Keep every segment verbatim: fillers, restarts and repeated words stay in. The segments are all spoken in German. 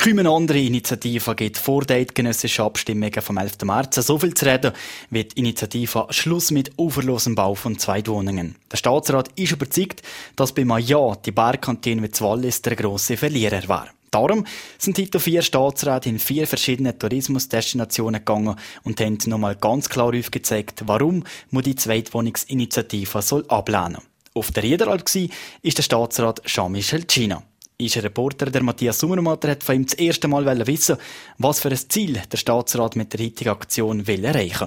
Kaum eine andere Initiative geht vor der eidgenössischen Abstimmungen vom elften März so viel zu reden wie die Initiative «Schluss mit uferlosem Bau von Zweitwohnungen». Der Staatsrat ist überzeugt, dass beim Ja die Bergkantone wie Wallis der grosse Verlierer war. Darum sind heute vier Staatsräte in vier verschiedene Tourismusdestinationen gegangen und haben nochmal ganz klar aufgezeigt, warum man die Zweitwohnungsinitiative soll ablehnen soll. Auf der Riederalp war der Staatsrat Jean-Michel Gina. Unser Reporter der Matthias Sommermatter hat von ihm das erste Mal wissen, was für ein Ziel der Staatsrat mit der heutigen Aktion will erreichen.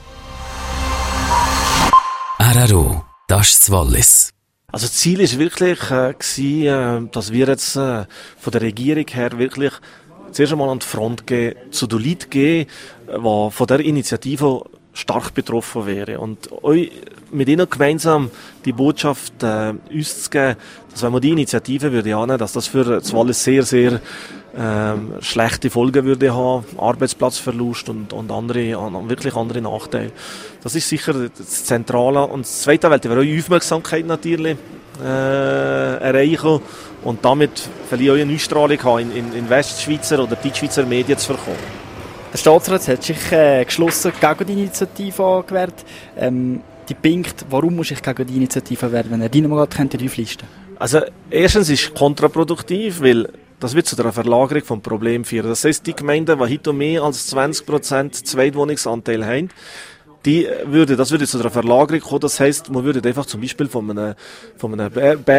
R R O, das ist Wallis. Also das Ziel ist wirklich, äh, gewesen, äh, dass wir jetzt äh, von der Regierung her wirklich zuerst einmal an die Front gehen, zu den Leuten gehen, die von der Initiative stark betroffen wären. Und euch mit ihnen gemeinsam die Botschaft äh, uns zu geben, dass wenn man die Initiative würde annehmen, dass das für das Wallis sehr, sehr ähm, schlechte Folgen würde haben, Arbeitsplatzverlust und, und andere, an, wirklich andere Nachteile. Das ist sicher das Zentrale. Und das Zweite, weil wir eure Aufmerksamkeit natürlich äh, erreichen und damit vielleicht eure Ausstrahlung haben, in, in, in Westschweizer oder Deutschschweizer Medien zu verkommen. Der Staatsrat hat sich äh, geschlossen gegen die Initiative angewehrt. Ähm, die Punkt, warum muss ich gegen die Initiative wehren, wenn er die nochmal auflisten könnte? Also erstens ist es kontraproduktiv, weil das wird zu einer Verlagerung vom Problem führen. Das heisst, die Gemeinden, die heute mehr als zwanzig Prozent Zweitwohnungsanteil haben, die würde, das würde zu einer Verlagerung kommen. Das heisst, man würde einfach zum Beispiel von einer, von einer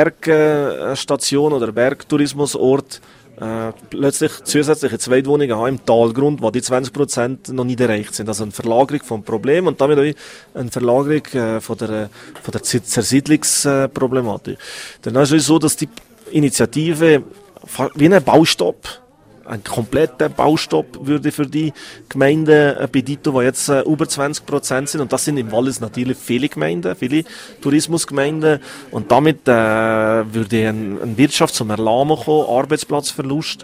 Bergstation oder Bergtourismusort Äh, plötzlich zusätzliche Zweitwohnungen haben im Talgrund, wo die zwanzig Prozent noch nicht erreicht sind. Also eine Verlagerung vom Problem und damit auch eine Verlagerung äh, von der, von der Zersiedlungsproblematik. Dann ist es so, dass die Initiative wie ein Baustopp, ein kompletter Baustopp würde für die Gemeinden bedeuten, die jetzt äh, über zwanzig Prozent sind. Und das sind im Wallis natürlich viele Gemeinden, viele Tourismusgemeinden. Und damit äh, würde ein, ein Wirtschaft zum Erlahmen kommen, Arbeitsplatzverlust.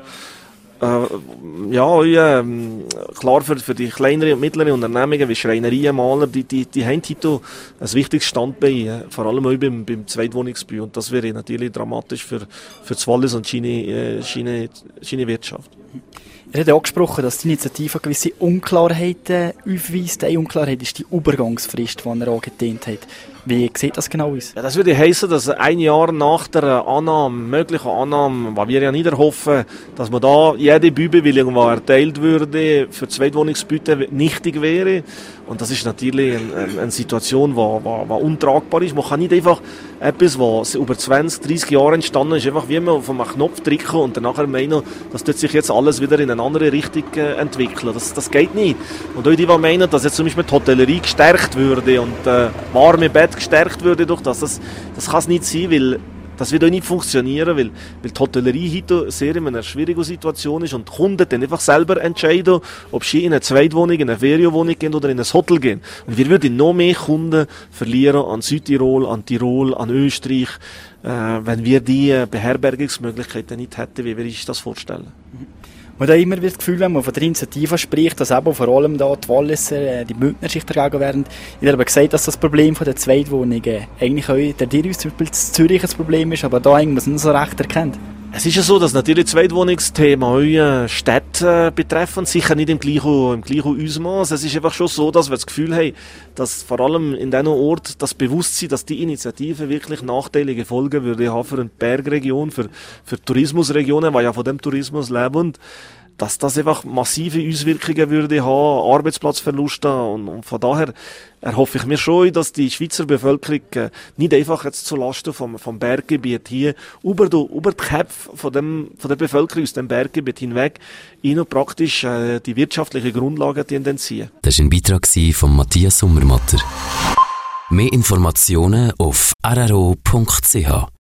Äh, ja, äh, klar für, für die kleineren und mittleren Unternehmungen wie Schreinerien, Maler, die, die, die haben heute ein wichtiges Standbein, äh, vor allem auch beim, beim Zweitwohnungsbau. Und das wäre natürlich dramatisch für, für das Wallis und Schiene, äh, Schiene, Schiene Wirtschaft. Er hat ja angesprochen, dass die Initiative gewisse Unklarheiten aufweist. Eine Unklarheit ist die Übergangsfrist, die er angedient hat. Wie sieht das genau aus? Ja, das würde heissen, dass ein Jahr nach der Annahme, möglichen Annahme, was wir ja nicht erhoffen, dass man da jede Baubewilligung, die erteilt würde, für Zweitwohnungsbüte nichtig wäre. Und das ist natürlich eine, eine Situation, die, die, die untragbar ist. Man kann nicht einfach etwas, was über zwanzig, dreissig Jahre entstanden ist, einfach wie man auf einen Knopf drücken und danach meinen, das tut sich jetzt alles wieder in eine andere Richtung äh, entwickeln. Das, das geht nicht. Und auch die, die meinen, dass jetzt zum Beispiel die Hotellerie gestärkt würde und äh, warme Bett gestärkt würde durch das, das, das kann es nicht sein, weil das wird auch nicht funktionieren, weil, weil die Hotellerie heute sehr in einer schwierigen Situation ist und die Kunden dann einfach selber entscheiden, ob sie in eine Zweitwohnung, in eine Ferienwohnung gehen oder in ein Hotel gehen. Und wir würden noch mehr Kunden verlieren an Südtirol, an Tirol, an Österreich, äh, wenn wir die Beherbergungsmöglichkeiten nicht hätten, wie wir uns das vorstellen. Man hat immer das Gefühl, wenn man von der Initiative spricht, dass eben vor allem da die Walliser, die Bündner sich dagegen wehren. Ich habe gesagt, dass das Problem der Zweitwohnungen eigentlich auch der Dirus zum Beispiel in Zürich ein Problem ist, aber da irgendwas nicht so recht erkennt. Es ist ja so, dass natürlich Zweitwohnungsthemen auch Städte betreffen, sicher nicht im gleichen, im gleichen Ausmaß. Es ist einfach schon so, dass wir das Gefühl haben, dass vor allem in diesem Ort das Bewusstsein, dass die Initiative wirklich nachteilige Folgen würde haben für eine Bergregion, für, für Tourismusregionen, die ja von dem Tourismus leben, und dass das einfach massive Auswirkungen würde haben, Arbeitsplatzverluste, und, und von daher erhoffe ich mir schon, dass die Schweizer Bevölkerung äh, nicht einfach jetzt zulasten vom, vom Berggebiet hier über die, über die Köpfe von, dem, von der Bevölkerung aus dem Berggebiet hinweg ihnen praktisch äh, die wirtschaftliche Grundlage tendenzieren. Das war ein Beitrag von Matthias Sommermatter. Mehr Informationen auf r r o punkt c h.